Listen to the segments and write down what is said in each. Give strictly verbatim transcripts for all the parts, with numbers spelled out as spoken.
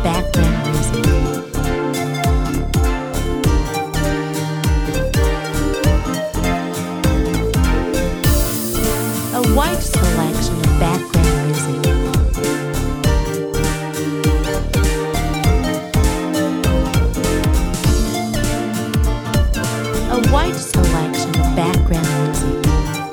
of background music. A wide selection of background music. A wide selection of background music.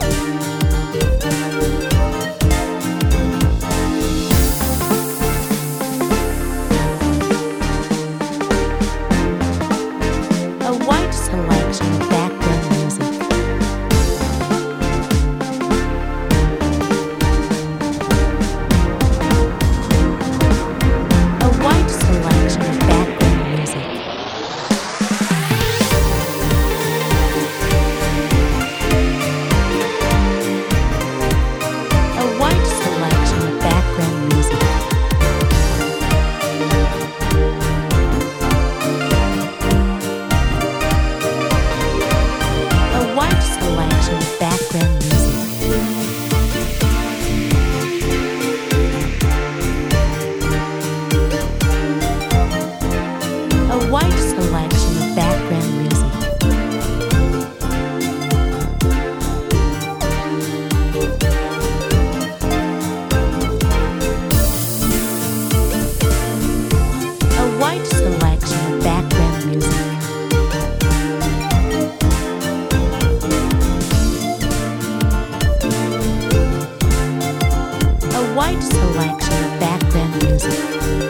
A wide selection of background music. A wide selection of background music. A wide selection of background music. A wide selection of background music. A wide selection of background music. A wide selection of background music. A wide selection of background music.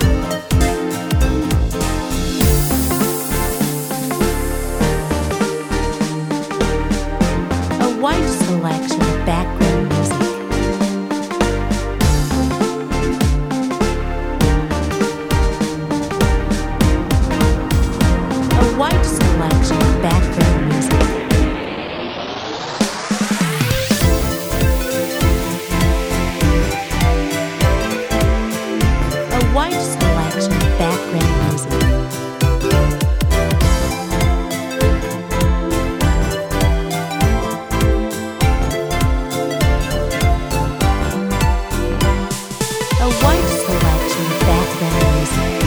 A wide selection of background music. A wide selection of background music. A wide selection of background music. A wide selection of background music.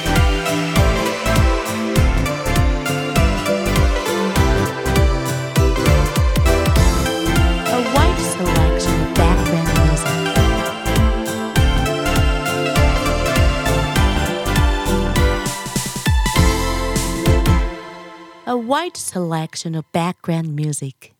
A wide selection of background music. A wide selection of background music.